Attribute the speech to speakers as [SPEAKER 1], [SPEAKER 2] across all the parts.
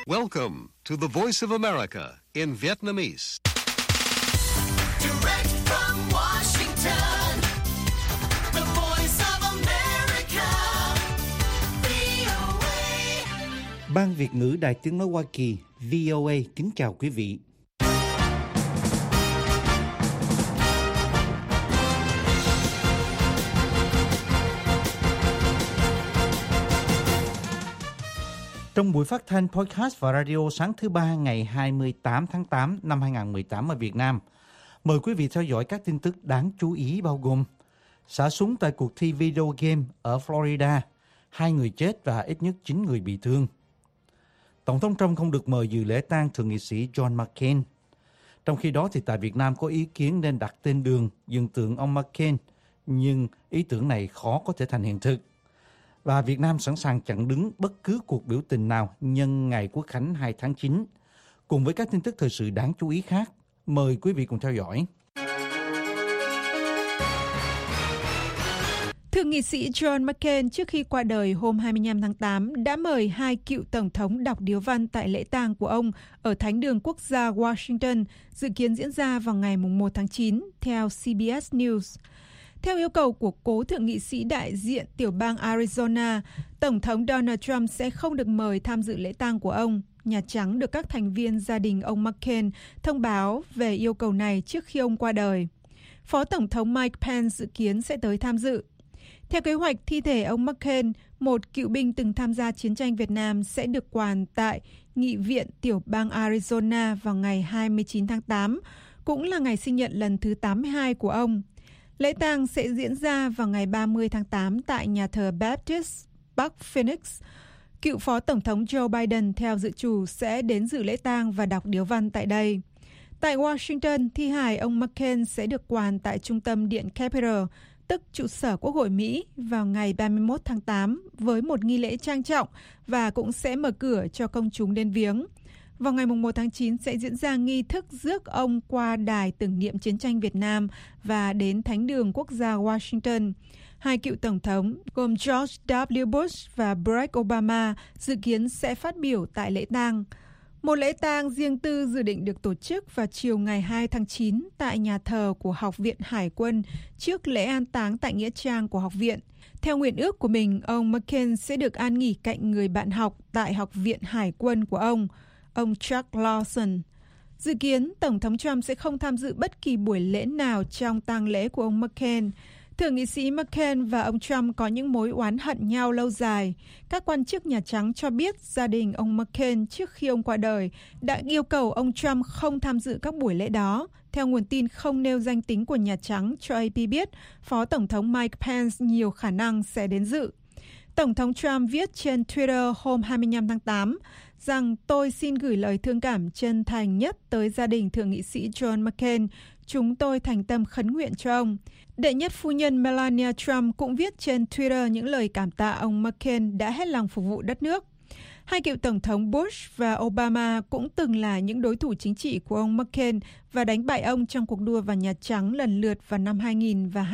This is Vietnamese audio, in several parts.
[SPEAKER 1] Welcome to the Voice of America in Vietnamese.
[SPEAKER 2] Direct from Washington, the Voice of America, VOA.
[SPEAKER 3] Ban Việt ngữ Đài Tiếng nói Hoa Kỳ VOA kính chào quý vị. Trong buổi phát thanh podcast và radio sáng thứ Ba ngày 28 tháng 8 năm 2018 ở Việt Nam, mời quý vị theo dõi các tin tức đáng chú ý bao gồm xả súng tại cuộc thi video game ở Florida, 2 người chết và ít nhất 9 người bị thương. Tổng thống Trump không được mời dự lễ tang thượng nghị sĩ John McCain. Trong khi đó thì tại Việt Nam có ý kiến nên đặt tên đường dựng tượng ông McCain, nhưng ý tưởng này khó có thể thành hiện thực. Và Việt Nam sẵn sàng chặn đứng bất cứ cuộc biểu tình nào nhân ngày Quốc khánh 2 tháng 9. Cùng với các tin tức thời sự đáng chú ý khác, mời quý vị cùng theo dõi.
[SPEAKER 4] Thượng nghị sĩ John McCain trước khi qua đời hôm 25 tháng 8 đã mời 2 cựu tổng thống đọc điếu văn tại lễ tang của ông ở Thánh đường Quốc gia Washington, dự kiến diễn ra vào ngày 1 tháng 9, theo CBS News. Theo yêu cầu của cố thượng nghị sĩ đại diện tiểu bang Arizona, Tổng thống Donald Trump sẽ không được mời tham dự lễ tang của ông. Nhà Trắng được các thành viên gia đình ông McCain thông báo về yêu cầu này trước khi ông qua đời. Phó Tổng thống Mike Pence dự kiến sẽ tới tham dự. Theo kế hoạch, thi thể ông McCain, một cựu binh từng tham gia chiến tranh Việt Nam, sẽ được quàn tại Nghị viện tiểu bang Arizona vào ngày 29 tháng 8, cũng là ngày sinh nhật lần thứ 82 của ông. Lễ tang sẽ diễn ra vào ngày 30 tháng 8 tại nhà thờ Baptist Bắc Phoenix. Cựu Phó Tổng thống Joe Biden theo dự trù sẽ đến dự lễ tang và đọc điếu văn tại đây. Tại Washington, thi hài ông McCain sẽ được quàn tại trung tâm điện Capitol, tức trụ sở Quốc hội Mỹ, vào ngày 31 tháng 8 với một nghi lễ trang trọng và cũng sẽ mở cửa cho công chúng đến viếng. Vào ngày 1 tháng 9 sẽ diễn ra nghi thức rước ông qua đài tưởng niệm chiến tranh Việt Nam và đến Thánh đường Quốc gia Washington. 2 cựu tổng thống gồm George W. Bush và Barack Obama dự kiến sẽ phát biểu tại lễ tang. Một lễ tang riêng tư dự định được tổ chức vào chiều ngày 2 tháng 9 tại nhà thờ của Học viện Hải quân trước lễ an táng tại Nghĩa trang của học viện. Theo nguyện ước của mình, ông McCain sẽ được an nghỉ cạnh người bạn học tại Học viện Hải quân của ông Chuck Lawson. Dự kiến, Tổng thống Trump sẽ không tham dự bất kỳ buổi lễ nào trong tang lễ của ông McCain. Thượng nghị sĩ McCain và ông Trump có những mối oán hận nhau lâu dài. Các quan chức Nhà Trắng cho biết gia đình ông McCain trước khi ông qua đời đã yêu cầu ông Trump không tham dự các buổi lễ đó. Theo nguồn tin không nêu danh tính của Nhà Trắng cho AP biết, Phó Tổng thống Mike Pence nhiều khả năng sẽ đến dự. Tổng thống Trump viết trên Twitter hôm 25 tháng 8 rằng tôi xin gửi lời thương cảm chân thành nhất tới gia đình Thượng nghị sĩ John McCain. Chúng tôi thành tâm khấn nguyện cho ông. Đệ nhất phu nhân Melania Trump cũng viết trên Twitter những lời cảm tạ ông McCain đã hết lòng phục vụ đất nước. 2 cựu tổng thống Bush và Obama cũng từng là những đối thủ chính trị của ông McCain và đánh bại ông trong cuộc đua vào Nhà Trắng lần lượt vào năm 2000 và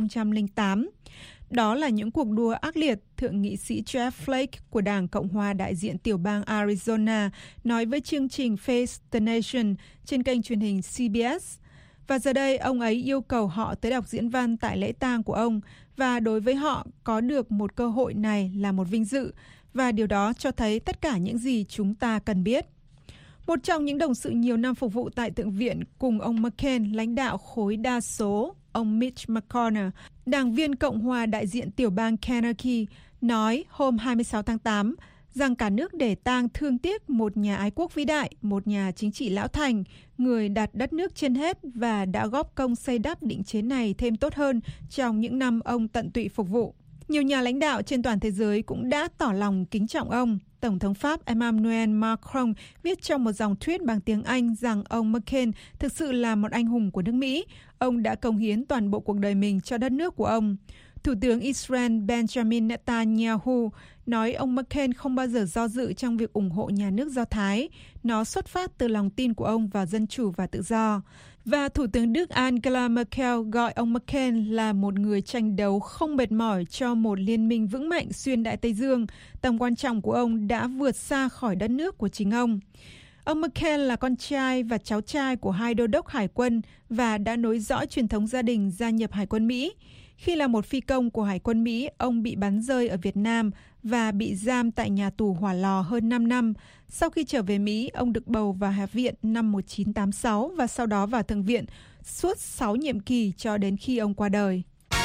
[SPEAKER 4] 2008. Đó là những cuộc đua ác liệt, Thượng nghị sĩ Jeff Flake của Đảng Cộng hòa đại diện tiểu bang Arizona nói với chương trình Face the Nation trên kênh truyền hình CBS. Và giờ đây, ông ấy yêu cầu họ tới đọc diễn văn tại lễ tang của ông, và đối với họ, có được một cơ hội này là một vinh dự, và điều đó cho thấy tất cả những gì chúng ta cần biết. Một trong những đồng sự nhiều năm phục vụ tại Thượng viện cùng ông McCain, lãnh đạo khối đa số, ông Mitch McConnell, đảng viên Cộng hòa đại diện tiểu bang Kentucky, nói hôm 26 tháng 8 rằng cả nước để tang thương tiếc một nhà ái quốc vĩ đại, một nhà chính trị lão thành, người đặt đất nước trên hết và đã góp công xây đắp định chế này thêm tốt hơn trong những năm ông tận tụy phục vụ. Nhiều nhà lãnh đạo trên toàn thế giới cũng đã tỏ lòng kính trọng ông. Tổng thống Pháp Emmanuel Macron viết trong một dòng tweet bằng tiếng Anh rằng ông McCain thực sự là một anh hùng của nước Mỹ. Ông đã cống hiến toàn bộ cuộc đời mình cho đất nước của ông. Thủ tướng Israel Benjamin Netanyahu nói ông McCain không bao giờ do dự trong việc ủng hộ nhà nước Do Thái. Nó xuất phát từ lòng tin của ông vào dân chủ và tự do. Và Thủ tướng Đức Angela Merkel gọi ông McCain là một người tranh đấu không mệt mỏi cho một liên minh vững mạnh xuyên Đại Tây Dương. Tầm quan trọng của ông đã vượt xa khỏi đất nước của chính ông. Ông McCain là con trai và cháu trai của hai đô đốc hải quân và đã nối dõi truyền thống gia đình gia nhập Hải quân Mỹ. Khi là một phi công của Hải quân Mỹ, ông bị bắn rơi ở Việt Nam và bị giam tại nhà tù Hỏa Lò hơn 5 năm. Sau khi trở về Mỹ, ông được bầu vào Hạ viện năm 1986 và sau đó vào Thượng viện suốt 6 nhiệm kỳ cho đến khi ông qua đời.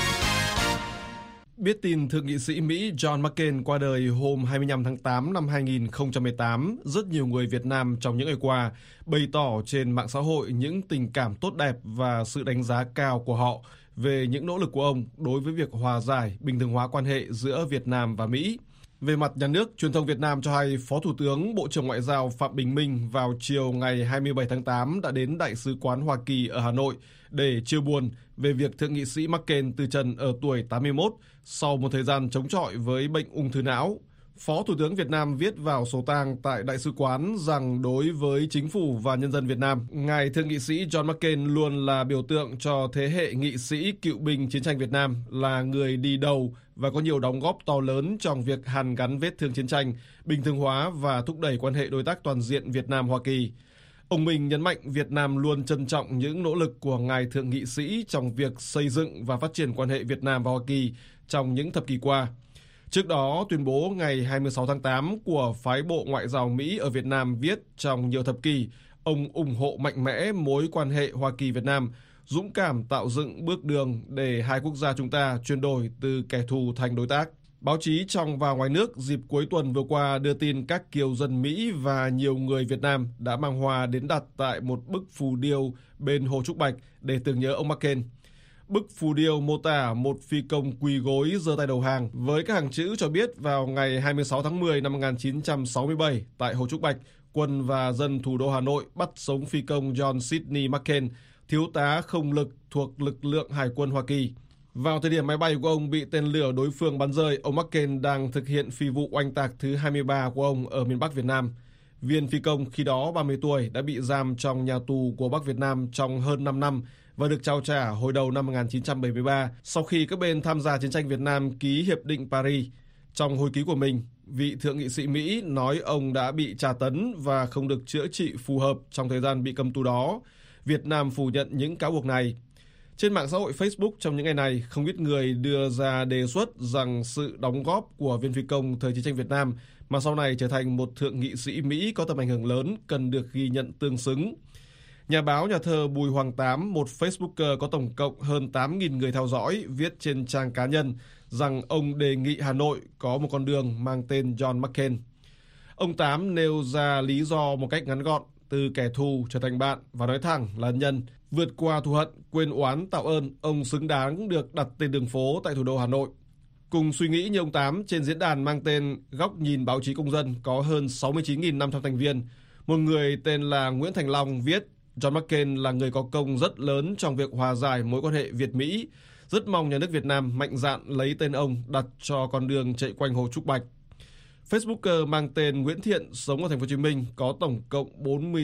[SPEAKER 5] Biết tin thượng nghị sĩ Mỹ John McCain qua đời hôm 25 tháng 8 năm 2018, rất nhiều người Việt Nam trong những ngày qua bày tỏ trên mạng xã hội những tình cảm tốt đẹp và sự đánh giá cao của họ về những nỗ lực của ông đối với việc hòa giải, bình thường hóa quan hệ giữa Việt Nam và Mỹ. Về mặt nhà nước, truyền thông Việt Nam cho hay Phó Thủ tướng Bộ trưởng Ngoại giao Phạm Bình Minh vào chiều ngày 27 tháng 8 đã đến Đại sứ quán Hoa Kỳ ở Hà Nội để chia buồn về việc thượng nghị sĩ McCain từ trần ở tuổi 81 sau một thời gian chống chọi với bệnh ung thư não. Phó Thủ tướng Việt Nam viết vào sổ tang tại Đại sứ quán rằng đối với chính phủ và nhân dân Việt Nam, ngài thượng nghị sĩ John McCain luôn là biểu tượng cho thế hệ nghị sĩ cựu binh chiến tranh Việt Nam, là người đi đầu và có nhiều đóng góp to lớn trong việc hàn gắn vết thương chiến tranh, bình thường hóa và thúc đẩy quan hệ đối tác toàn diện Việt Nam-Hoa Kỳ. Ông Minh nhấn mạnh Việt Nam luôn trân trọng những nỗ lực của ngài thượng nghị sĩ trong việc xây dựng và phát triển quan hệ Việt Nam và Hoa Kỳ trong những thập kỷ qua. Trước đó, tuyên bố ngày 26 tháng 8 của phái bộ Ngoại giao Mỹ ở Việt Nam viết trong nhiều thập kỷ, ông ủng hộ mạnh mẽ mối quan hệ Hoa Kỳ-Việt Nam, dũng cảm tạo dựng bước đường để hai quốc gia chúng ta chuyển đổi từ kẻ thù thành đối tác. Báo chí trong và ngoài nước dịp cuối tuần vừa qua đưa tin các kiều dân Mỹ và nhiều người Việt Nam đã mang hoa đến đặt tại một bức phù điêu bên Hồ Trúc Bạch để tưởng nhớ ông McCain. Bức phù điêu mô tả một phi công quỳ gối giơ tay đầu hàng với các hàng chữ cho biết vào ngày 26 tháng 10 năm 1967 tại Hồ Trúc Bạch, quân và dân thủ đô Hà Nội bắt sống phi công John Sidney McCain, thiếu tá không lực thuộc lực lượng Hải quân Hoa Kỳ. Vào thời điểm máy bay của ông bị tên lửa đối phương bắn rơi, ông McCain đang thực hiện phi vụ oanh tạc thứ 23 của ông ở miền Bắc Việt Nam. Viên phi công khi đó 30 tuổi đã bị giam trong nhà tù của Bắc Việt Nam trong hơn 5 năm và được trao trả hồi đầu năm 1973 sau khi các bên tham gia chiến tranh Việt Nam ký Hiệp định Paris. Trong hồi ký của mình, vị thượng nghị sĩ Mỹ nói ông đã bị tra tấn và không được chữa trị phù hợp trong thời gian bị cầm tù đó. Việt Nam phủ nhận những cáo buộc này. Trên mạng xã hội Facebook trong những ngày này, không ít người đưa ra đề xuất rằng sự đóng góp của viên phi công thời chiến tranh Việt Nam mà sau này trở thành một thượng nghị sĩ Mỹ có tầm ảnh hưởng lớn cần được ghi nhận tương xứng. Nhà báo nhà thơ Bùi Hoàng Tám, một Facebooker có tổng cộng hơn 8.000 người theo dõi, viết trên trang cá nhân rằng ông đề nghị Hà Nội có một con đường mang tên John McCain. Ông Tám nêu ra lý do một cách ngắn gọn, từ kẻ thù trở thành bạn và nói thẳng là ân nhân. Vượt qua thù hận, quên oán tạo ơn, ông xứng đáng được đặt tên đường phố tại thủ đô Hà Nội. Cùng suy nghĩ như ông Tám, trên diễn đàn mang tên Góc nhìn báo chí công dân có hơn 69.500 thành viên. Một người tên là Nguyễn Thành Long viết, John McCain là người có công rất lớn trong việc hòa giải mối quan hệ Việt-Mỹ. Rất mong nhà nước Việt Nam mạnh dạn lấy tên ông đặt cho con đường chạy quanh Hồ Trúc Bạch. Facebooker mang tên Nguyễn Thiện sống ở thành phố Hồ Chí Minh có tổng cộng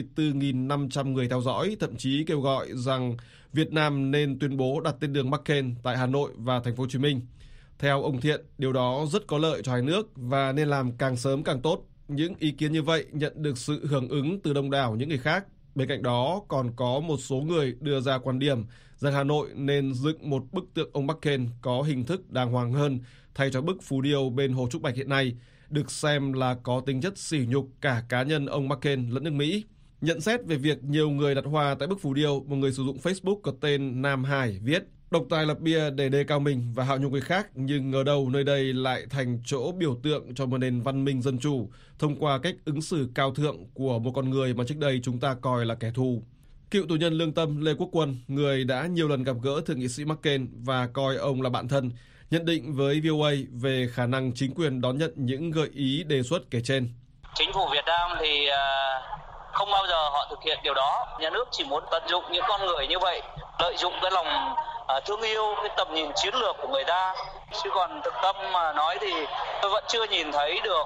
[SPEAKER 5] 44.500 người theo dõi, thậm chí kêu gọi rằng Việt Nam nên tuyên bố đặt tên đường McCain tại Hà Nội và thành phố Hồ Chí Minh. Theo ông Thiện, điều đó rất có lợi cho hai nước và nên làm càng sớm càng tốt. Những ý kiến như vậy nhận được sự hưởng ứng từ đông đảo những người khác. Bên cạnh đó, còn có một số người đưa ra quan điểm rằng Hà Nội nên dựng một bức tượng ông McCain có hình thức đàng hoàng hơn thay cho bức phù điêu bên Hồ Trúc Bạch hiện nay, được xem là có tính chất sỉ nhục cả cá nhân ông McCain lẫn nước Mỹ. Nhận xét về việc nhiều người đặt hoa tại bức phù điêu, một người sử dụng Facebook có tên Nam Hải viết: độc tài lập bia để đề cao mình và hạo nhục người khác, nhưng ngờ đâu nơi đây lại thành chỗ biểu tượng cho một nền văn minh dân chủ thông qua cách ứng xử cao thượng của một con người mà trước đây chúng ta coi là kẻ thù. Cựu tù nhân lương tâm Lê Quốc Quân, người đã nhiều lần gặp gỡ thượng nghị sĩ McCain và coi ông là bạn thân, nhận định với VOA về khả năng chính quyền đón nhận những gợi ý đề xuất kể trên.
[SPEAKER 6] Chính phủ Việt Nam thì không bao giờ họ thực hiện điều đó. Nhà nước chỉ muốn tận dụng những con người như vậy, lợi dụng cái lòng thương yêu cái tầm nhìn chiến lược của người ta. Chứ còn thực tâm mà nói thì tôi vẫn chưa nhìn thấy được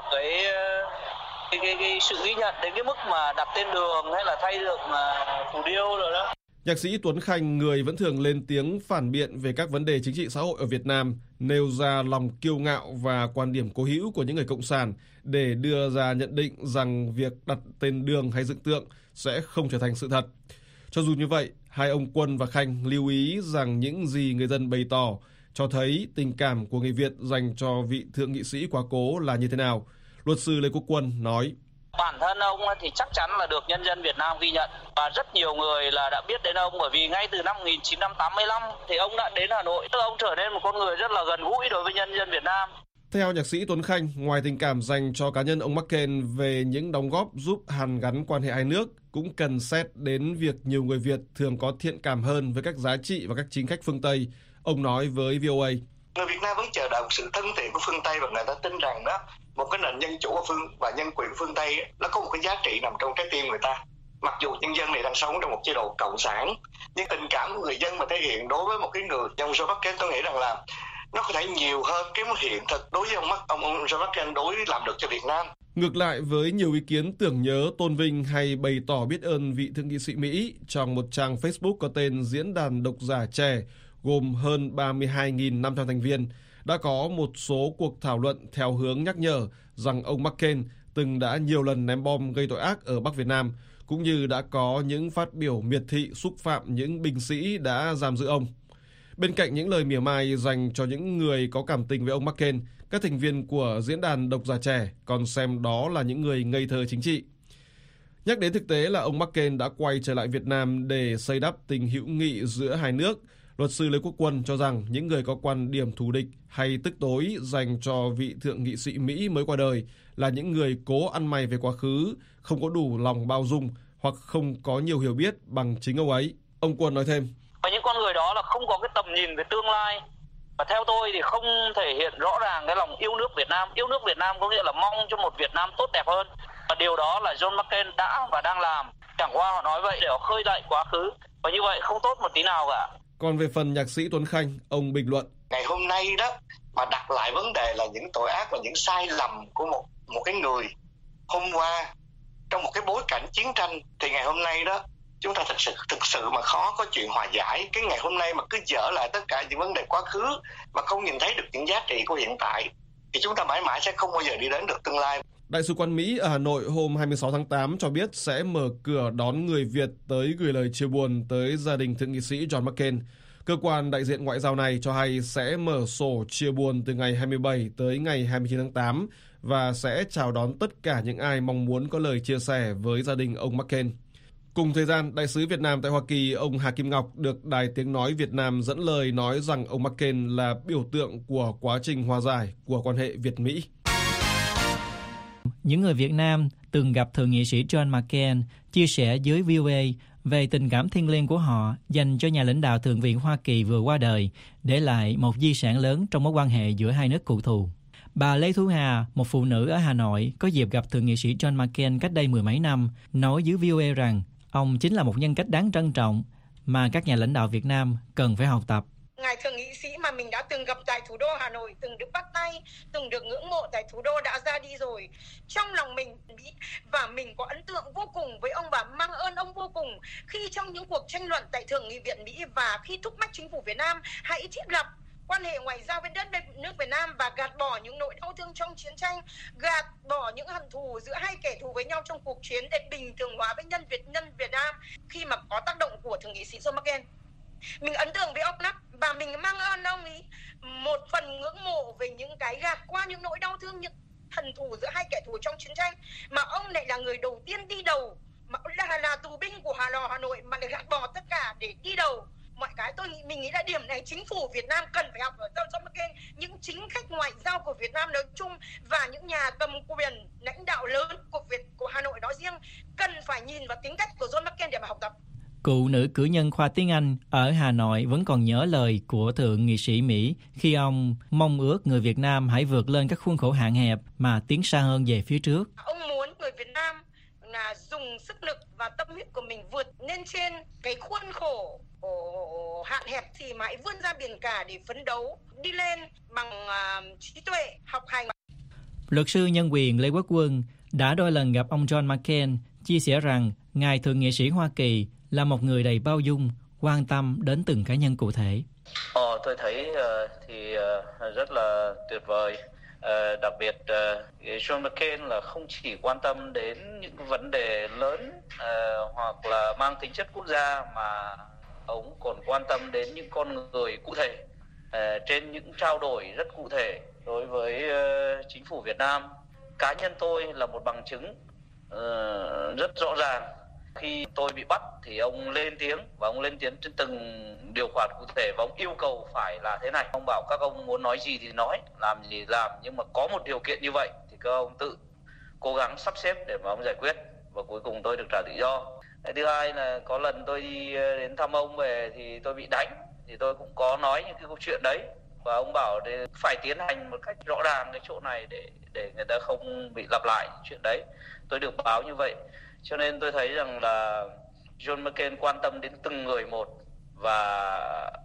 [SPEAKER 6] cái sự ghi nhận đến cái mức mà đặt tên đường hay là thay được phù điêu rồi đó.
[SPEAKER 5] Nhạc sĩ Tuấn Khanh, người vẫn thường lên tiếng phản biện về các vấn đề chính trị xã hội ở Việt Nam, nêu ra lòng kiêu ngạo và quan điểm cố hữu của những người cộng sản để đưa ra nhận định rằng việc đặt tên đường hay dựng tượng sẽ không trở thành sự thật. Cho dù như vậy, hai ông Quân và Khanh lưu ý rằng những gì người dân bày tỏ cho thấy tình cảm của người Việt dành cho vị thượng nghị sĩ quá cố là như thế nào. Luật sư Lê Quốc Quân nói:
[SPEAKER 6] Bản thân ông thì chắc chắn là được nhân dân Việt Nam ghi nhận và rất nhiều người là đã biết đến ông, bởi vì ngay từ năm 1985 thì ông đã đến Hà Nội, tức ông trở nên một con người rất là gần gũi đối với nhân dân Việt Nam.
[SPEAKER 5] Theo nhạc sĩ Tuấn Khanh, ngoài tình cảm dành cho cá nhân ông McCain về những đóng góp giúp hàn gắn quan hệ hai nước, cũng cần xét đến việc nhiều người Việt thường có thiện cảm hơn với các giá trị và các chính khách phương Tây. Ông nói với VOA:
[SPEAKER 7] Người Việt Nam vẫn chờ đợi một sự thân thiện của phương Tây và người ta tin rằng đó một cái nền dân chủ và nhân quyền phương Tây nó có một cái giá trị nằm trong trái tim người ta. Mặc dù nhân dân này đang sống trong một chế độ cộng sản, nhưng tình cảm của người dân mà thể hiện đối với một cái người ông John McCain, tôi nghĩ rằng là nó có thể nhiều hơn cái hiện thực đối với ông John McCain đối làm được cho Việt Nam.
[SPEAKER 5] Ngược lại với nhiều ý kiến tưởng nhớ, tôn vinh hay bày tỏ biết ơn vị thượng nghị sĩ Mỹ, trong một trang Facebook có tên Diễn đàn Độc giả trẻ gồm hơn 32.500 thành viên, đã có một số cuộc thảo luận theo hướng nhắc nhở rằng ông McCain từng đã nhiều lần ném bom gây tội ác ở Bắc Việt Nam, cũng như đã có những phát biểu miệt thị xúc phạm những binh sĩ đã giam giữ ông. Bên cạnh những lời mỉa mai dành cho những người có cảm tình với ông McCain, các thành viên của Diễn đàn Độc giả trẻ còn xem đó là những người ngây thơ chính trị. Nhắc đến thực tế là ông McCain đã quay trở lại Việt Nam để xây đắp tình hữu nghị giữa hai nước, luật sư Lê Quốc Quân cho rằng những người có quan điểm thù địch hay tức tối dành cho vị thượng nghị sĩ Mỹ mới qua đời là những người cố ăn mày về quá khứ, không có đủ lòng bao dung hoặc không có nhiều hiểu biết bằng chính ông ấy. Ông Quân nói thêm:
[SPEAKER 6] Và những con người đó là không có cái tầm nhìn về tương lai. Và theo tôi thì không thể hiện rõ ràng cái lòng yêu nước Việt Nam. Yêu nước Việt Nam có nghĩa là mong cho một Việt Nam tốt đẹp hơn. Và điều đó là John McCain đã và đang làm. Chẳng qua họ nói vậy để họ khơi dậy quá khứ. Và như vậy không tốt một tí nào cả.
[SPEAKER 5] Còn về phần nhạc sĩ Tuấn Khanh, ông bình luận:
[SPEAKER 7] Ngày hôm nay đó mà đặt lại vấn đề là những tội ác và những sai lầm của một cái người hôm qua trong một cái bối cảnh chiến tranh, thì ngày hôm nay đó chúng ta thực sự mà khó có chuyện hòa giải. Cái ngày hôm nay mà cứ dở lại tất cả những vấn đề quá khứ mà không nhìn thấy được những giá trị của hiện tại thì chúng ta mãi mãi sẽ không bao giờ đi đến được tương lai.
[SPEAKER 5] Đại sứ quán Mỹ ở Hà Nội hôm 26 tháng 8 cho biết sẽ mở cửa đón người Việt tới gửi lời chia buồn tới gia đình thượng nghị sĩ John McCain. Cơ quan đại diện ngoại giao này cho hay sẽ mở sổ chia buồn từ ngày 27 tới ngày 29 tháng 8 và sẽ chào đón tất cả những ai mong muốn có lời chia sẻ với gia đình ông McCain. Cùng thời gian, Đại sứ Việt Nam tại Hoa Kỳ ông Hà Kim Ngọc được Đài Tiếng Nói Việt Nam dẫn lời nói rằng ông McCain là biểu tượng của quá trình hòa giải của quan hệ Việt-Mỹ.
[SPEAKER 8] Những người Việt Nam từng gặp thượng nghị sĩ John McCain chia sẻ với VOA về tình cảm thiêng liêng của họ dành cho nhà lãnh đạo Thượng viện Hoa Kỳ vừa qua đời, để lại một di sản lớn trong mối quan hệ giữa hai nước cựu thù. Bà Lê Thu Hà, một phụ nữ ở Hà Nội, có dịp gặp thượng nghị sĩ John McCain cách đây 10 mấy năm, nói với VOA rằng ông chính là một nhân cách đáng trân trọng mà các nhà lãnh đạo Việt Nam cần phải học tập.
[SPEAKER 9] Ngài thượng nghị sĩ mà mình đã từng gặp tại thủ đô Hà Nội, từng được bắt tay, từng được ngưỡng mộ tại thủ đô đã ra đi rồi. Trong lòng mình và mình có ấn tượng vô cùng với ông và mang ơn ông vô cùng khi trong những cuộc tranh luận tại Thượng nghị viện Mỹ và khi thúc bách chính phủ Việt Nam hãy thiết lập quan hệ ngoại giao với đất nước Việt Nam và gạt bỏ những nỗi đau thương trong chiến tranh, gạt bỏ những hận thù giữa hai kẻ thù với nhau trong cuộc chiến để bình thường hóa với nhân Việt Nam khi mà có tác động của thượng nghị sĩ John McCain. Mình ấn tượng với ông lắm và mình mang ơn ông ấy một phần ngưỡng mộ về những cái gạt qua những nỗi đau thương, những hận thù giữa hai kẻ thù trong chiến tranh, mà ông lại là người đầu tiên đi đầu, mà là tù binh của Hà Nội mà lại gạt bỏ tất cả để đi đầu mọi cái. Mình nghĩ là điểm này chính phủ Việt Nam cần phải học ở John McCain, những chính khách ngoại giao của Việt Nam nói chung và những nhà cầm quyền lãnh đạo lớn của Hà Nội nói riêng cần phải nhìn vào tính cách của John McCain để mà học tập.
[SPEAKER 8] Cựu nữ cử nhân khoa tiếng Anh ở Hà Nội vẫn còn nhớ lời của thượng nghị sĩ Mỹ khi ông mong ước người Việt Nam hãy vượt lên các khuôn khổ hạn hẹp mà tiến xa hơn về phía trước.
[SPEAKER 9] Ông muốn người Việt Nam là dùng sức lực và tâm huyết của mình vượt lên trên cái khuôn khổ hạn hẹp thì mãi vươn ra biển cả để phấn đấu đi lên bằng trí tuệ, học hành.
[SPEAKER 8] Luật sư nhân quyền Lê Quốc Quân đã đôi lần gặp ông John McCain, chia sẻ rằng ngài thượng nghị sĩ Hoa Kỳ là một người đầy bao dung, quan tâm đến từng cá nhân cụ thể.
[SPEAKER 6] Tôi thấy thì rất là tuyệt vời. Đặc biệt John McCain là không chỉ quan tâm đến những vấn đề lớn hoặc là mang tính chất quốc gia, mà ông còn quan tâm đến những con người cụ thể, trên những trao đổi rất cụ thể đối với chính phủ Việt Nam. Cá nhân tôi là một bằng chứng rất rõ ràng. Khi tôi bị bắt thì ông lên tiếng, và ông lên tiếng trên từng điều khoản cụ thể, và ông yêu cầu phải là thế này. Ông bảo các ông muốn nói gì thì nói, làm gì làm, nhưng mà có một điều kiện như vậy thì các ông tự cố gắng sắp xếp để mà ông giải quyết, và cuối cùng tôi được trả tự do. Thứ hai là có lần tôi đi đến thăm ông về thì tôi bị đánh, thì tôi cũng có nói những cái câu chuyện đấy, và ông bảo phải tiến hành một cách rõ ràng cái chỗ này để người ta không bị lặp lại chuyện đấy. Tôi được báo như vậy. Cho nên tôi thấy rằng là John McCain quan tâm đến từng người một, và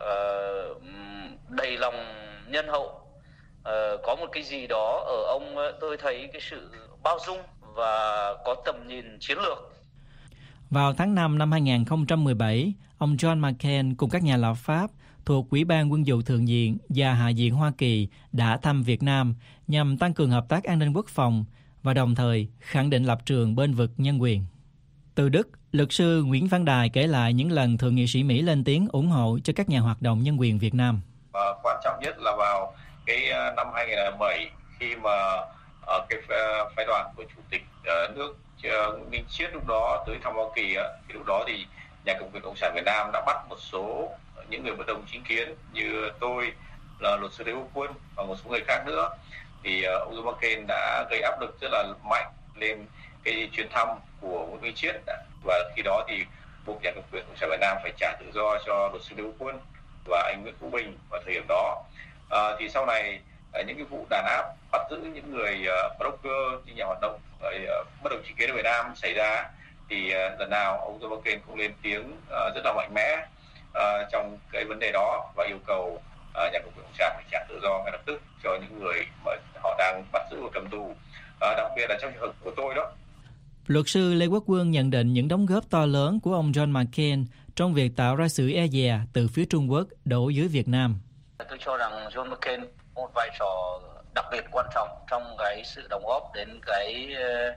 [SPEAKER 6] đầy lòng nhân hậu. Có một cái gì đó ở ông, tôi thấy cái sự bao dung và có tầm nhìn chiến lược.
[SPEAKER 8] Vào tháng 5 năm 2017, ông John McCain cùng các nhà lập pháp thuộc Ủy ban Quân vụ Thượng viện và Hạ viện Hoa Kỳ đã thăm Việt Nam nhằm tăng cường hợp tác an ninh quốc phòng và đồng thời khẳng định lập trường bênh vực nhân quyền. Từ Đức, luật sư Nguyễn Văn Đài kể lại những lần thượng nghị sĩ Mỹ lên tiếng ủng hộ cho các nhà hoạt động nhân quyền Việt Nam.
[SPEAKER 10] Quan trọng nhất là vào cái năm 2007, khi mà cái phái đoàn của chủ tịch nước Nguyễn Minh Chiết lúc đó tới thăm Hoa Kỳ, thì lúc đó thì Nhà cầm quyền Cộng sản Việt Nam đã bắt một số những người bất đồng chính kiến như tôi, là luật sư Lê Quốc Quân và một số người khác nữa. Thì ông John McCain đã gây áp lực rất là mạnh lên cái chuyến thăm của Nguyễn Minh Chiết, và khi đó thì buộc Nhà cầm quyền Cộng sản Việt Nam phải trả tự do cho luật sư Lê Quốc Quân và anh Nguyễn Phú Bình vào thời điểm đó. Thì sau này những cái vụ đàn áp bắt giữ những người blogger, những nhà hoạt động bất đồng chính kiến ở Việt Nam xảy ra, thì lần nào ông John McCain cũng lên tiếng rất là mạnh mẽ trong cái vấn đề đó, và yêu cầu Nhà cầm quyền Cộng sản phải trả tự do ngay lập tức cho những người mà họ đang bắt giữ và cầm tù, đặc biệt là trong trường hợp của tôi đó.
[SPEAKER 8] Luật sư Lê Quốc Quân nhận định những đóng góp to lớn của ông John McCain trong việc tạo ra sự e dè từ phía Trung Quốc đổ dưới Việt Nam.
[SPEAKER 6] Tôi cho rằng John McCain có một vai trò đặc biệt quan trọng trong cái sự đóng góp đến cái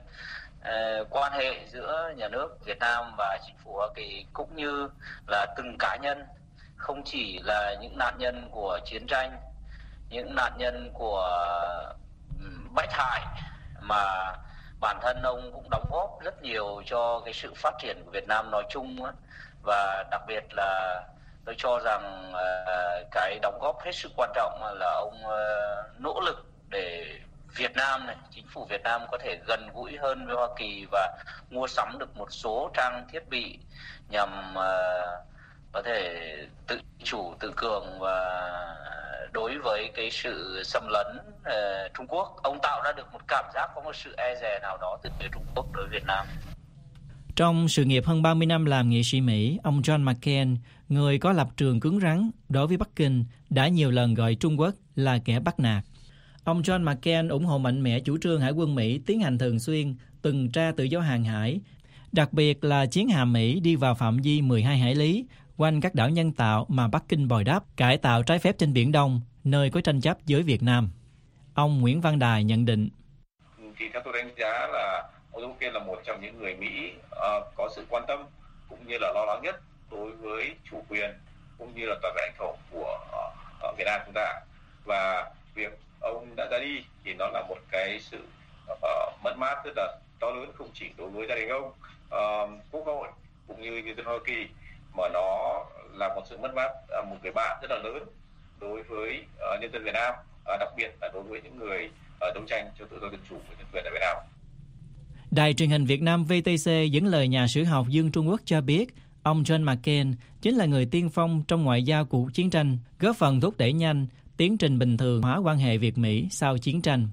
[SPEAKER 6] quan hệ giữa nhà nước Việt Nam và chính phủ Hoa Kỳ, cũng như là từng cá nhân, không chỉ là những nạn nhân của chiến tranh, những nạn nhân của bách hại, mà bản thân ông cũng đóng góp rất nhiều cho cái sự phát triển của Việt Nam nói chung. Và đặc biệt là tôi cho rằng cái đóng góp hết sức quan trọng là ông nỗ lực để Việt Nam này, chính phủ Việt Nam có thể gần gũi hơn với Hoa Kỳ và mua sắm được một số trang thiết bị nhằm có thể tự chủ, tự cường và đối với cái sự xâm lấn Trung Quốc. Ông tạo ra được một cảm giác có một sự e dè nào đó từ phía Trung Quốc đối với Việt Nam.
[SPEAKER 8] Trong sự nghiệp hơn 30 năm làm nghị sĩ Mỹ, ông John McCain, người có lập trường cứng rắn đối với Bắc Kinh, đã nhiều lần gọi Trung Quốc là kẻ bắt nạt. Ông John McCain ủng hộ mạnh mẽ chủ trương Hải quân Mỹ tiến hành thường xuyên tuần tra tự do hàng hải, đặc biệt là chiến hạm Mỹ đi vào phạm vi 12 hải lý quanh các đảo nhân tạo mà Bắc Kinh bồi đắp, cải tạo trái phép trên Biển Đông, nơi có tranh chấp với Việt Nam. Ông Nguyễn Văn Đài nhận định.
[SPEAKER 10] Thì theo tôi đánh giá là ông John McCain là một trong những người Mỹ có sự quan tâm cũng như là lo lắng nhất đối với chủ quyền cũng như là toàn vẹn lãnh thổ của Việt Nam chúng ta. Và việc ông đã ra đi thì nó là một cái sự mất mát rất là to lớn, không chỉ đối với gia đình ông, Quốc hội cũng như nhân dân Hoa Kỳ, mà nó là một sự mất mát, một người bạn rất là lớn đối với nhân dân Việt Nam, đặc biệt là đối với những người đấu tranh cho tự do dân chủ và nhân quyền ở Việt Nam.
[SPEAKER 8] Đài truyền hình Việt Nam VTC dẫn lời nhà sử học Dương Trung Quốc cho biết, ông John McCain chính là người tiên phong trong ngoại giao cuộc chiến tranh, góp phần thúc đẩy nhanh tiến trình bình thường hóa quan hệ Việt-Mỹ sau chiến tranh.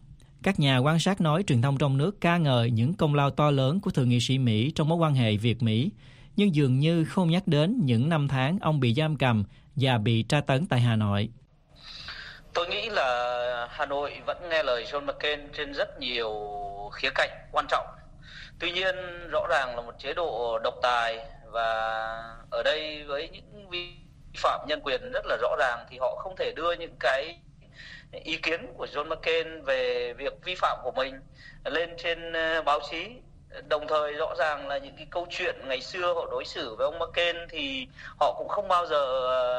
[SPEAKER 8] Các nhà quan sát nói truyền thông trong nước ca ngợi những công lao to lớn của thượng nghị sĩ Mỹ trong mối quan hệ Việt-Mỹ, nhưng dường như không nhắc đến những năm tháng ông bị giam cầm và bị tra tấn tại Hà Nội.
[SPEAKER 6] Tôi nghĩ là Hà Nội vẫn nghe lời John McCain trên rất nhiều khía cạnh quan trọng. Tuy nhiên rõ ràng là một chế độ độc tài, và ở đây với những vi phạm nhân quyền rất là rõ ràng thì họ không thể đưa những cái ý kiến của John McCain về việc vi phạm của mình lên trên báo chí. Đồng thời rõ ràng là những cái câu chuyện ngày xưa họ đối xử với ông McCain thì họ cũng không bao giờ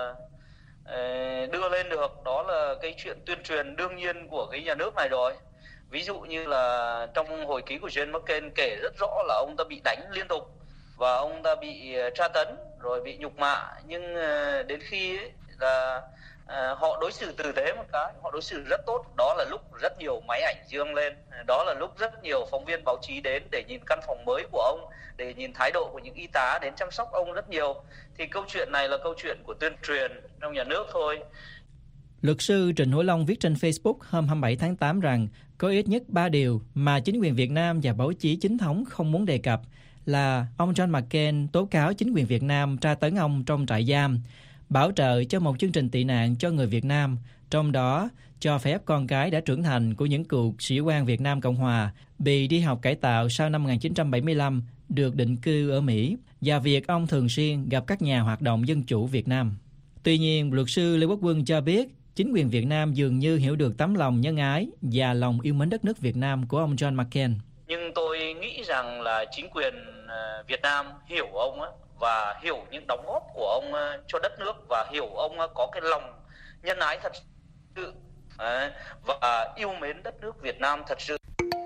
[SPEAKER 6] đưa lên được. Đó là cái chuyện tuyên truyền đương nhiên của cái nhà nước này rồi. Ví dụ như là trong hồi ký của John McCain kể rất rõ là ông ta bị đánh liên tục và ông ta bị tra tấn rồi bị nhục mạ, nhưng đến khi ấy là họ đối xử tử tế một cái, họ đối xử rất tốt. Đó là lúc rất nhiều máy ảnh dương lên, đó là lúc rất nhiều phóng viên báo chí đến để nhìn căn phòng mới của ông, để nhìn thái độ của những y tá đến chăm sóc ông rất nhiều. Thì câu chuyện này là câu chuyện của tuyên truyền trong nhà nước thôi.
[SPEAKER 8] Luật sư Trịnh Hữu Long viết trên Facebook hôm 27 tháng 8 rằng có ít nhất 3 điều mà chính quyền Việt Nam và báo chí chính thống không muốn đề cập là ông John McCain tố cáo chính quyền Việt Nam tra tấn ông trong trại giam, bảo trợ cho một chương trình tị nạn cho người Việt Nam, trong đó cho phép con cái đã trưởng thành của những cựu sĩ quan Việt Nam Cộng Hòa bị đi học cải tạo sau năm 1975 được định cư ở Mỹ, và việc ông thường xuyên gặp các nhà hoạt động dân chủ Việt Nam. Tuy nhiên, luật sư Lê Quốc Quân cho biết chính quyền Việt Nam dường như hiểu được tấm lòng nhân ái và lòng yêu mến đất nước Việt Nam của ông John McCain.
[SPEAKER 6] Nhưng tôi nghĩ rằng là chính quyền Việt Nam hiểu ông và hiểu những đóng góp của ông cho đất nước, và hiểu ông có cái lòng nhân ái thật sự và yêu mến đất nước Việt Nam thật sự.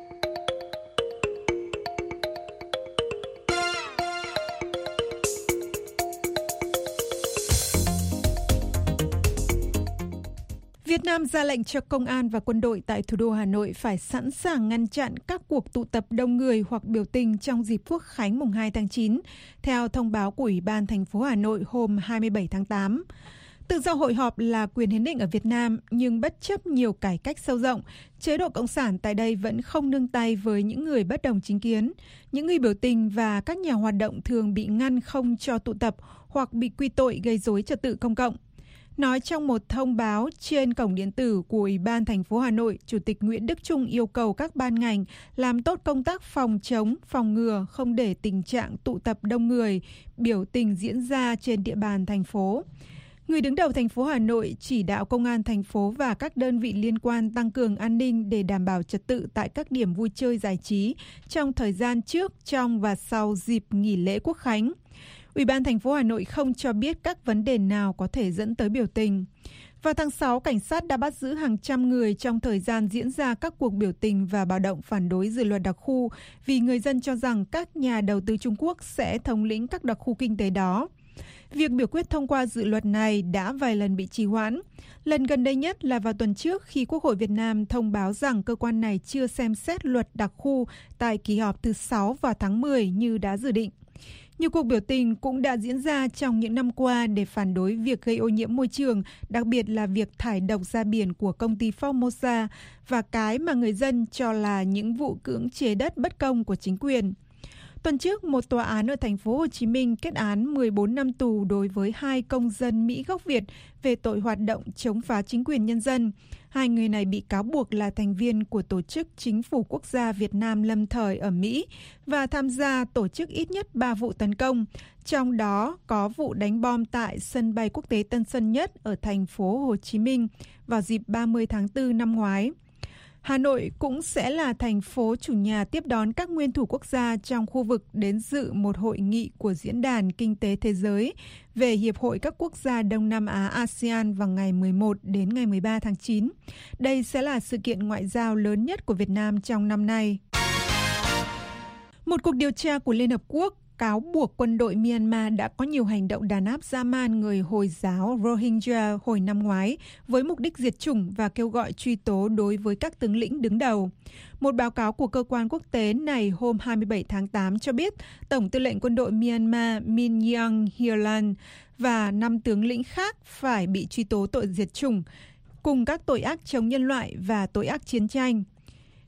[SPEAKER 4] Việt Nam ra lệnh cho công an và quân đội tại thủ đô Hà Nội phải sẵn sàng ngăn chặn các cuộc tụ tập đông người hoặc biểu tình trong dịp Quốc khánh mùng 2 tháng 9, theo thông báo của Ủy ban thành phố Hà Nội hôm 27 tháng 8. Tự do hội họp là quyền hiến định ở Việt Nam, nhưng bất chấp nhiều cải cách sâu rộng, chế độ Cộng sản tại đây vẫn không nương tay với những người bất đồng chính kiến. Những người biểu tình và các nhà hoạt động thường bị ngăn không cho tụ tập hoặc bị quy tội gây rối trật tự công cộng. Nói trong một thông báo trên cổng điện tử của Ủy ban thành phố Hà Nội, Chủ tịch Nguyễn Đức Chung yêu cầu các ban ngành làm tốt công tác phòng chống, phòng ngừa, không để tình trạng tụ tập đông người, biểu tình diễn ra trên địa bàn thành phố. Người đứng đầu thành phố Hà Nội chỉ đạo công an thành phố và các đơn vị liên quan tăng cường an ninh để đảm bảo trật tự tại các điểm vui chơi giải trí trong thời gian trước, trong và sau dịp nghỉ lễ Quốc khánh. Ủy ban thành phố Hà Nội không cho biết các vấn đề nào có thể dẫn tới biểu tình. Vào tháng 6, cảnh sát đã bắt giữ hàng trăm người trong thời gian diễn ra các cuộc biểu tình và bạo động phản đối dự luật đặc khu vì người dân cho rằng các nhà đầu tư Trung Quốc sẽ thống lĩnh các đặc khu kinh tế đó. Việc biểu quyết thông qua dự luật này đã vài lần bị trì hoãn. Lần gần đây nhất là vào tuần trước khi Quốc hội Việt Nam thông báo rằng cơ quan này chưa xem xét luật đặc khu tại kỳ họp thứ 6 vào tháng 10 như đã dự định. Nhiều cuộc biểu tình cũng đã diễn ra trong những năm qua để phản đối việc gây ô nhiễm môi trường, đặc biệt là việc thải độc ra biển của công ty Formosa và cái mà người dân cho là những vụ cưỡng chế đất bất công của chính quyền. Tuần trước, một tòa án ở thành phố Hồ Chí Minh kết án 14 năm tù đối với 2 công dân Mỹ gốc Việt về tội hoạt động chống phá chính quyền nhân dân. 2 người này bị cáo buộc là thành viên của tổ chức Chính phủ Quốc gia Việt Nam lâm thời ở Mỹ và tham gia tổ chức ít nhất 3 vụ tấn công, trong đó có vụ đánh bom tại sân bay quốc tế Tân Sơn Nhất ở thành phố Hồ Chí Minh vào dịp 30 tháng 4 năm ngoái. Hà Nội cũng sẽ là thành phố chủ nhà tiếp đón các nguyên thủ quốc gia trong khu vực đến dự một hội nghị của Diễn đàn Kinh tế Thế giới về Hiệp hội các quốc gia Đông Nam Á ASEAN vào ngày 11 đến ngày 13 tháng 9. Đây sẽ là sự kiện ngoại giao lớn nhất của Việt Nam trong năm nay. Một cuộc điều tra của Liên Hợp Quốc cáo buộc quân đội Myanmar đã có nhiều hành động đàn áp dã man người Hồi giáo Rohingya hồi năm ngoái với mục đích diệt chủng và kêu gọi truy tố đối với các tướng lĩnh đứng đầu. Một báo cáo của cơ quan quốc tế này hôm 27 tháng 8 cho biết Tổng tư lệnh quân đội Myanmar Min Aung Hlaing và 5 tướng lĩnh khác phải bị truy tố tội diệt chủng, cùng các tội ác chống nhân loại và tội ác chiến tranh.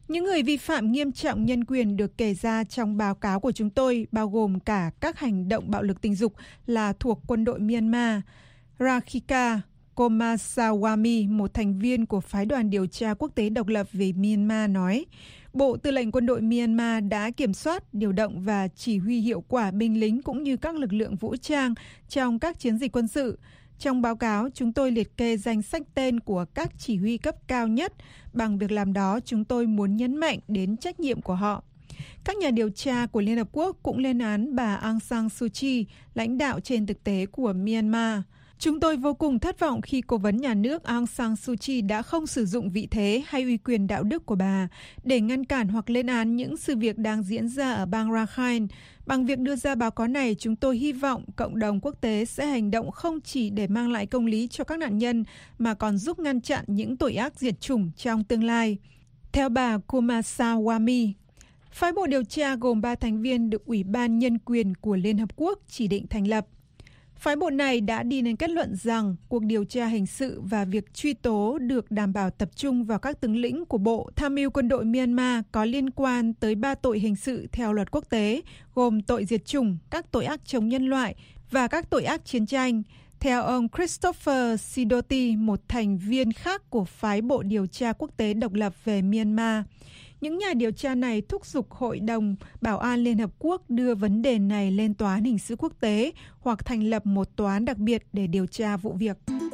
[SPEAKER 4] Những người vi phạm nghiêm trọng nhân quyền được kể ra trong báo cáo của chúng tôi bao gồm cả các hành động bạo lực tình dục là thuộc quân đội Myanmar. Rakhika Komasawamy, một thành viên của phái đoàn điều tra quốc tế độc lập về Myanmar nói, Bộ Tư lệnh Quân đội Myanmar đã kiểm soát, điều động và chỉ huy hiệu quả binh lính cũng như các lực lượng vũ trang trong các chiến dịch quân sự. Trong báo cáo, chúng tôi liệt kê danh sách tên của các chỉ huy cấp cao nhất. Bằng việc làm đó, chúng tôi muốn nhấn mạnh đến trách nhiệm của họ. Các nhà điều tra của Liên Hợp Quốc cũng lên án bà Aung San Suu Kyi, lãnh đạo trên thực tế của Myanmar. Chúng tôi vô cùng thất vọng khi Cố vấn Nhà nước Aung San Suu Kyi đã không sử dụng vị thế hay uy quyền đạo đức của bà để ngăn cản hoặc lên án những sự việc đang diễn ra ở bang Rakhine. Bằng việc đưa ra báo cáo này, chúng tôi hy vọng cộng đồng quốc tế sẽ hành động không chỉ để mang lại công lý cho các nạn nhân, mà còn giúp ngăn chặn những tội ác diệt chủng trong tương lai. Theo bà Komasawamy, phái bộ điều tra gồm 3 thành viên được Ủy ban Nhân quyền của Liên Hợp Quốc chỉ định thành lập. Phái bộ này đã đi đến kết luận rằng cuộc điều tra hình sự và việc truy tố được đảm bảo tập trung vào các tướng lĩnh của Bộ Tham mưu Quân đội Myanmar có liên quan tới 3 tội hình sự theo luật quốc tế, gồm tội diệt chủng, các tội ác chống nhân loại và các tội ác chiến tranh. Theo ông Christopher Sidoti, một thành viên khác của phái bộ điều tra quốc tế độc lập về Myanmar, những nhà điều tra này thúc giục Hội đồng Bảo an Liên Hợp Quốc đưa vấn đề này lên Tòa án Hình sự Quốc tế hoặc thành lập một tòa án đặc biệt để điều tra vụ việc.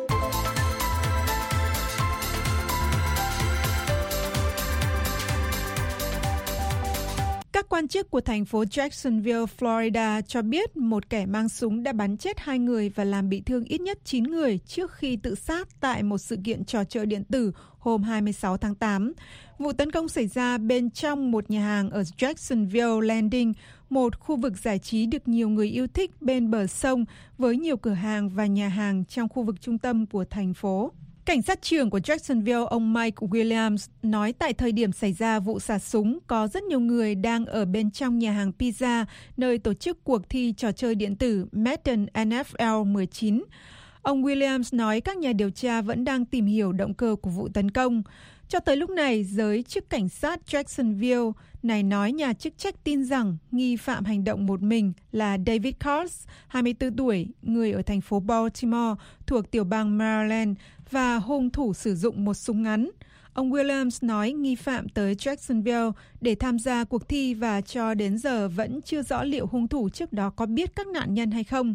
[SPEAKER 4] Các quan chức của thành phố Jacksonville, Florida cho biết một kẻ mang súng đã bắn chết 2 người và làm bị thương ít nhất 9 người trước khi tự sát tại một sự kiện trò chơi điện tử hôm 26 tháng 8. Vụ tấn công xảy ra bên trong một nhà hàng ở Jacksonville Landing, một khu vực giải trí được nhiều người yêu thích bên bờ sông với nhiều cửa hàng và nhà hàng trong khu vực trung tâm của thành phố. Cảnh sát trưởng của Jacksonville, ông Mike Williams, nói tại thời điểm xảy ra vụ xả súng, có rất nhiều người đang ở bên trong nhà hàng pizza, nơi tổ chức cuộc thi trò chơi điện tử Madden NFL 19. Ông Williams nói các nhà điều tra vẫn đang tìm hiểu động cơ của vụ tấn công. Cho tới lúc này, giới chức cảnh sát Jacksonville này nói nhà chức trách tin rằng nghi phạm hành động một mình là David Katz, 24 tuổi, người ở thành phố Baltimore thuộc tiểu bang Maryland, và hung thủ sử dụng một súng ngắn. Ông Williams nói nghi phạm tới Jacksonville để tham gia cuộc thi và cho đến giờ vẫn chưa rõ liệu hung thủ trước đó có biết các nạn nhân hay không.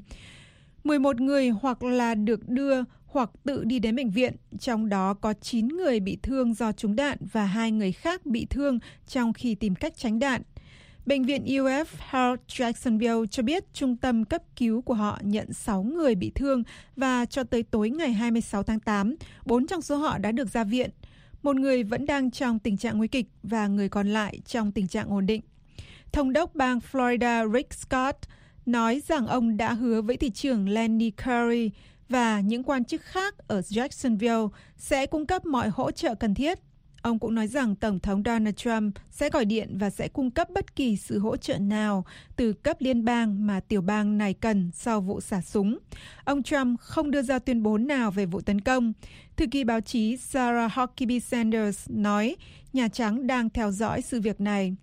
[SPEAKER 4] 11 người hoặc là được đưa hoặc tự đi đến bệnh viện, trong đó có 9 người bị thương do trúng đạn và 2 người khác bị thương trong khi tìm cách tránh đạn. Bệnh viện UF Health Jacksonville cho biết trung tâm cấp cứu của họ nhận 6 người bị thương và cho tới tối ngày 26 tháng 8, 4 trong số họ đã được ra viện. Một người vẫn đang trong tình trạng nguy kịch và người còn lại trong tình trạng ổn định. Thống đốc bang Florida Rick Scott nói rằng ông đã hứa với thị trưởng Lenny Curry và những quan chức khác ở Jacksonville sẽ cung cấp mọi hỗ trợ cần thiết. Ông cũng nói rằng Tổng thống Donald Trump sẽ gọi điện và sẽ cung cấp bất kỳ sự hỗ trợ nào từ cấp liên bang mà tiểu bang này cần sau vụ xả súng. Ông Trump không đưa ra tuyên bố nào về vụ tấn công. Thư ký báo chí Sarah Huckabee Sanders nói Nhà Trắng đang theo dõi sự việc này.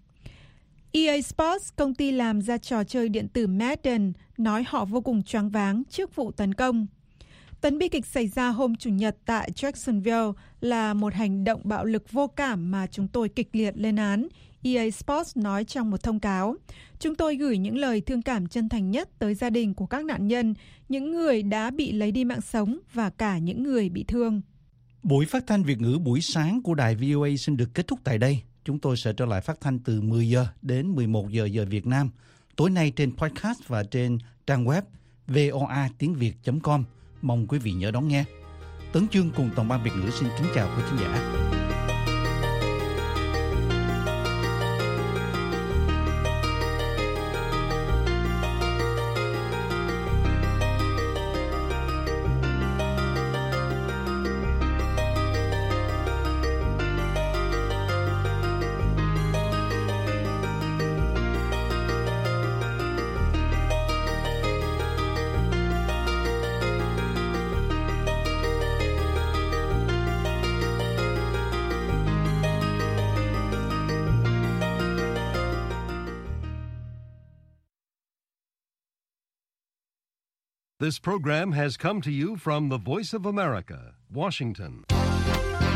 [SPEAKER 4] EA Sports, công ty làm ra trò chơi điện tử Madden, nói họ vô cùng choáng váng trước vụ tấn công. Tấn bi kịch xảy ra hôm Chủ nhật tại Jacksonville là một hành động bạo lực vô cảm mà chúng tôi kịch liệt lên án, EA Sports nói trong một thông cáo. Chúng tôi gửi những lời thương cảm chân thành nhất tới gia đình của các nạn nhân, những người đã bị lấy đi mạng sống và cả những người bị thương.
[SPEAKER 3] Buổi phát thanh Việt ngữ buổi sáng của đài VOA xin được kết thúc tại đây. Chúng tôi sẽ trở lại phát thanh từ 10 giờ đến 11 giờ giờ Việt Nam, tối nay trên podcast và trên trang web voatiengviet.com. Mong quý vị nhớ đón nghe. Tấn Chương cùng toàn ban Việt ngữ xin kính chào quý khán giả.
[SPEAKER 1] This program has come to you from the Voice of America, Washington.